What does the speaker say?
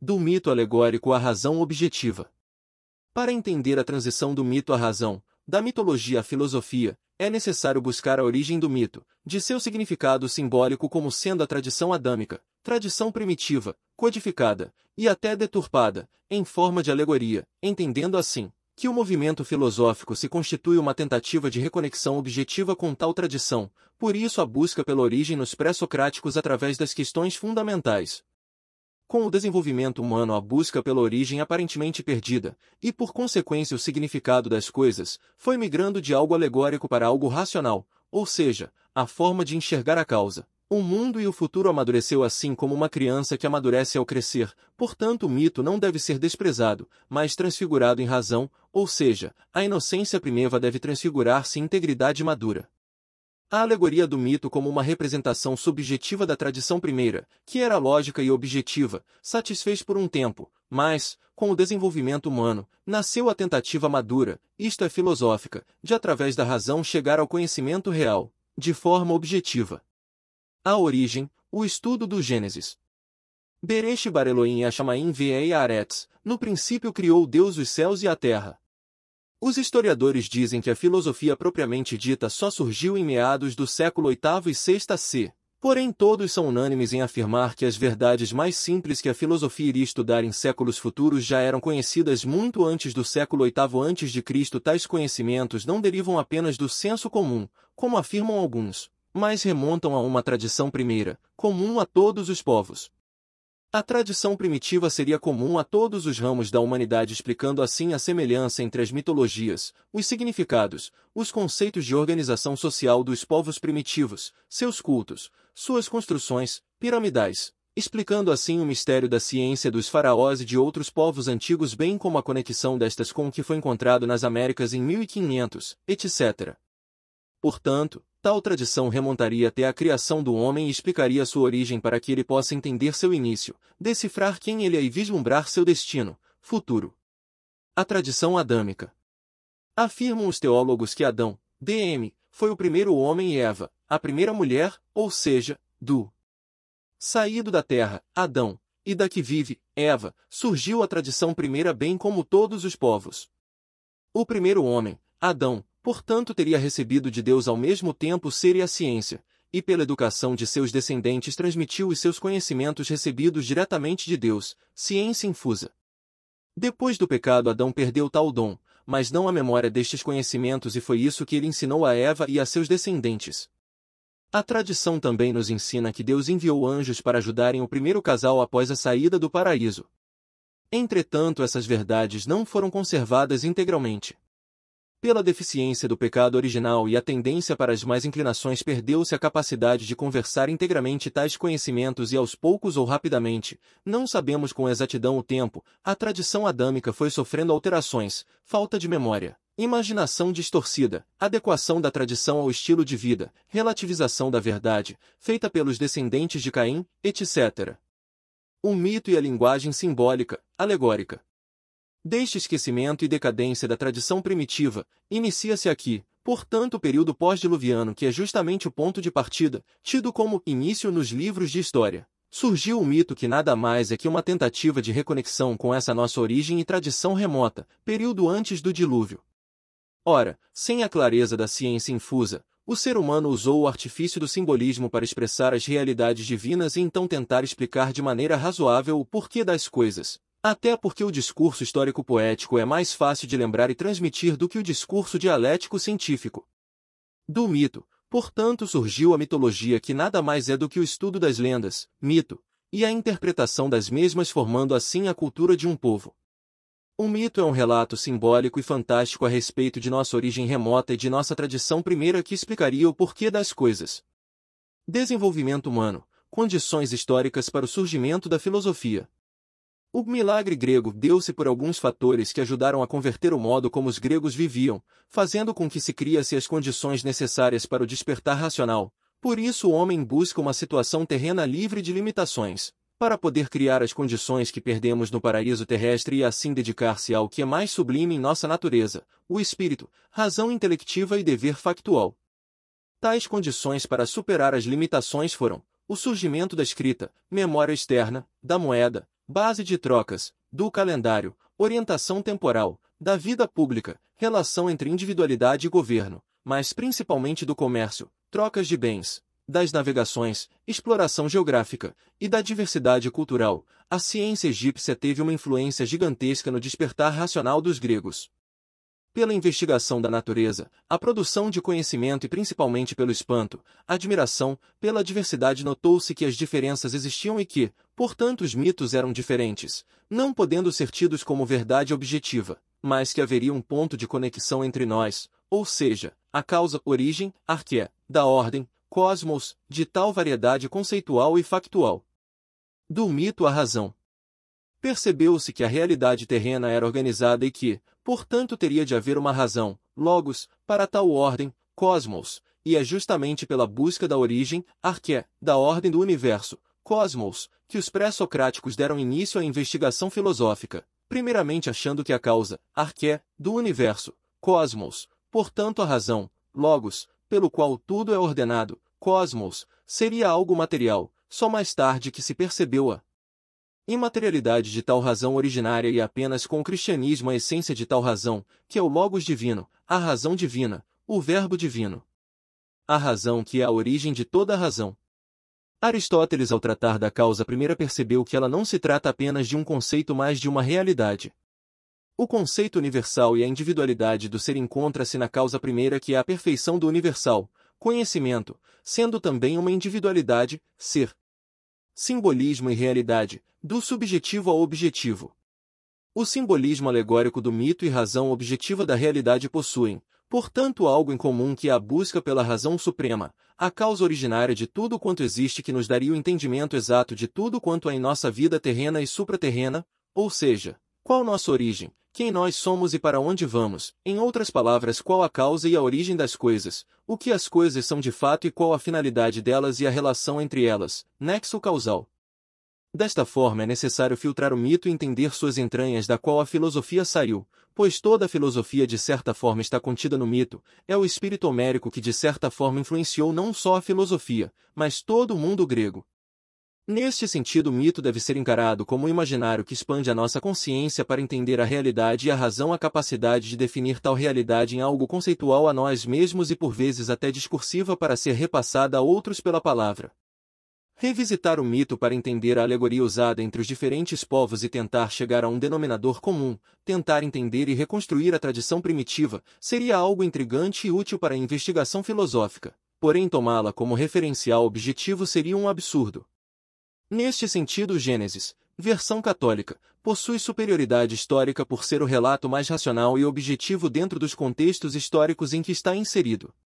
Do mito alegórico à razão objetiva. Para entender a transição do mito à razão, da mitologia à filosofia, é necessário buscar a origem do mito, de seu significado simbólico como sendo a tradição adâmica, tradição primitiva, codificada, e até deturpada, em forma de alegoria, entendendo assim, que o movimento filosófico se constitui uma tentativa de reconexão objetiva com tal tradição, por isso a busca pela origem nos pré-socráticos através das questões fundamentais. Com o desenvolvimento humano a busca pela origem aparentemente perdida, e por consequência o significado das coisas, foi migrando de algo alegórico para algo racional, ou seja, a forma de enxergar a causa. O mundo e o futuro amadureceu assim como uma criança que amadurece ao crescer, portanto o mito não deve ser desprezado, mas transfigurado em razão, ou seja, a inocência primeva deve transfigurar-se em integridade madura. A alegoria do mito como uma representação subjetiva da tradição primeira, que era lógica e objetiva, satisfez por um tempo, mas, com o desenvolvimento humano, nasceu a tentativa madura, isto é filosófica, de através da razão chegar ao conhecimento real, de forma objetiva. A origem, o estudo do Gênesis. Bereshit bara Elohim Hashamayim ve'haaretz, no princípio criou Deus os céus e a terra. Os historiadores dizem que a filosofia propriamente dita só surgiu em meados do século VIII e VI c. Porém todos são unânimes em afirmar que as verdades mais simples que a filosofia iria estudar em séculos futuros já eram conhecidas muito antes do século VIII a.C. Tais conhecimentos não derivam apenas do senso comum, como afirmam alguns, mas remontam a uma tradição primeira, comum a todos os povos. A tradição primitiva seria comum a todos os ramos da humanidade, explicando assim a semelhança entre as mitologias, os significados, os conceitos de organização social dos povos primitivos, seus cultos, suas construções piramidais, explicando assim o mistério da ciência dos faraós e de outros povos antigos, bem como a conexão destas com o que foi encontrado nas Américas em 1500, etc. Portanto, tal tradição remontaria até a criação do homem e explicaria sua origem para que ele possa entender seu início, decifrar quem ele é e vislumbrar seu destino, futuro. A tradição adâmica. Afirmam os teólogos que Adão, D.M., foi o primeiro homem e Eva, a primeira mulher, ou seja, do saído da terra, Adão, e da que vive, Eva, surgiu a tradição primeira bem como todos os povos. O primeiro homem, Adão, portanto teria recebido de Deus ao mesmo tempo o ser e a ciência, e pela educação de seus descendentes transmitiu os seus conhecimentos recebidos diretamente de Deus, ciência infusa. Depois do pecado Adão perdeu tal dom, mas não a memória destes conhecimentos, e foi isso que ele ensinou a Eva e a seus descendentes. A tradição também nos ensina que Deus enviou anjos para ajudarem o primeiro casal após a saída do paraíso. Entretanto, essas verdades não foram conservadas integralmente. Pela deficiência do pecado original e a tendência para as más inclinações, perdeu-se a capacidade de conversar integramente tais conhecimentos e aos poucos ou rapidamente, não sabemos com exatidão o tempo, a tradição adâmica foi sofrendo alterações, falta de memória, imaginação distorcida, adequação da tradição ao estilo de vida, relativização da verdade, feita pelos descendentes de Caim, etc. O mito e a linguagem simbólica, alegórica. Deste esquecimento e decadência da tradição primitiva, inicia-se aqui, portanto, o período pós-diluviano, que é justamente o ponto de partida, tido como início nos livros de história. Surgiu o mito, que nada mais é que uma tentativa de reconexão com essa nossa origem e tradição remota, período antes do dilúvio. Ora, sem a clareza da ciência infusa, o ser humano usou o artifício do simbolismo para expressar as realidades divinas e então tentar explicar de maneira razoável o porquê das coisas. Até porque o discurso histórico-poético é mais fácil de lembrar e transmitir do que o discurso dialético-científico. Do mito, portanto, surgiu a mitologia, que nada mais é do que o estudo das lendas, mito, e a interpretação das mesmas, formando assim a cultura de um povo. O mito é um relato simbólico e fantástico a respeito de nossa origem remota e de nossa tradição primeira, que explicaria o porquê das coisas. Desenvolvimento humano, condições históricas para o surgimento da filosofia. O milagre grego deu-se por alguns fatores que ajudaram a converter o modo como os gregos viviam, fazendo com que se criasse as condições necessárias para o despertar racional. Por isso o homem busca uma situação terrena livre de limitações, para poder criar as condições que perdemos no paraíso terrestre e assim dedicar-se ao que é mais sublime em nossa natureza, o espírito, razão intelectiva e dever factual. Tais condições para superar as limitações foram o surgimento da escrita, memória externa, da moeda, base de trocas, do calendário, orientação temporal, da vida pública, relação entre individualidade e governo, mas principalmente do comércio, trocas de bens, das navegações, exploração geográfica e da diversidade cultural. A ciência egípcia teve uma influência gigantesca no despertar racional dos gregos. Pela investigação da natureza, a produção de conhecimento e principalmente pelo espanto, admiração, pela diversidade notou-se que as diferenças existiam e que, portanto os mitos eram diferentes, não podendo ser tidos como verdade objetiva, mas que haveria um ponto de conexão entre nós, ou seja, a causa, origem, arqué, da ordem, cosmos, de tal variedade conceitual e factual. Do mito à razão. Percebeu-se que a realidade terrena era organizada e que, portanto teria de haver uma razão, logos, para tal ordem, cosmos, e é justamente pela busca da origem, arqué, da ordem do universo, cosmos, que os pré-socráticos deram início à investigação filosófica, primeiramente achando que a causa, arqué, do universo, cosmos, portanto a razão, logos, pelo qual tudo é ordenado, cosmos, seria algo material, só mais tarde que se percebeu a imaterialidade de tal razão originária e apenas com o cristianismo a essência de tal razão, que é o logos divino, a razão divina, o verbo divino. A razão que é a origem de toda a razão. Aristóteles, ao tratar da causa primeira, percebeu que ela não se trata apenas de um conceito, mas de uma realidade. O conceito universal e a individualidade do ser encontra-se na causa primeira, que é a perfeição do universal, conhecimento, sendo também uma individualidade, ser. Simbolismo e realidade, do subjetivo ao objetivo. O simbolismo alegórico do mito e razão objetiva da realidade possuem, portanto, algo em comum, que é a busca pela razão suprema, a causa originária de tudo quanto existe, que nos daria o entendimento exato de tudo quanto há em nossa vida terrena e supraterrena, ou seja, qual nossa origem, quem nós somos e para onde vamos, em outras palavras, qual a causa e a origem das coisas, o que as coisas são de fato e qual a finalidade delas e a relação entre elas, nexo causal. Desta forma é necessário filtrar o mito e entender suas entranhas, da qual a filosofia saiu, pois toda a filosofia de certa forma está contida no mito, é o espírito homérico que de certa forma influenciou não só a filosofia, mas todo o mundo grego. Neste sentido, o mito deve ser encarado como um imaginário que expande a nossa consciência para entender a realidade, e a razão a capacidade de definir tal realidade em algo conceitual a nós mesmos e por vezes até discursiva para ser repassada a outros pela palavra. Revisitar o mito para entender a alegoria usada entre os diferentes povos e tentar chegar a um denominador comum, tentar entender e reconstruir a tradição primitiva, seria algo intrigante e útil para a investigação filosófica, porém tomá-la como referencial objetivo seria um absurdo. Neste sentido, o Gênesis, versão católica, possui superioridade histórica por ser o relato mais racional e objetivo dentro dos contextos históricos em que está inserido.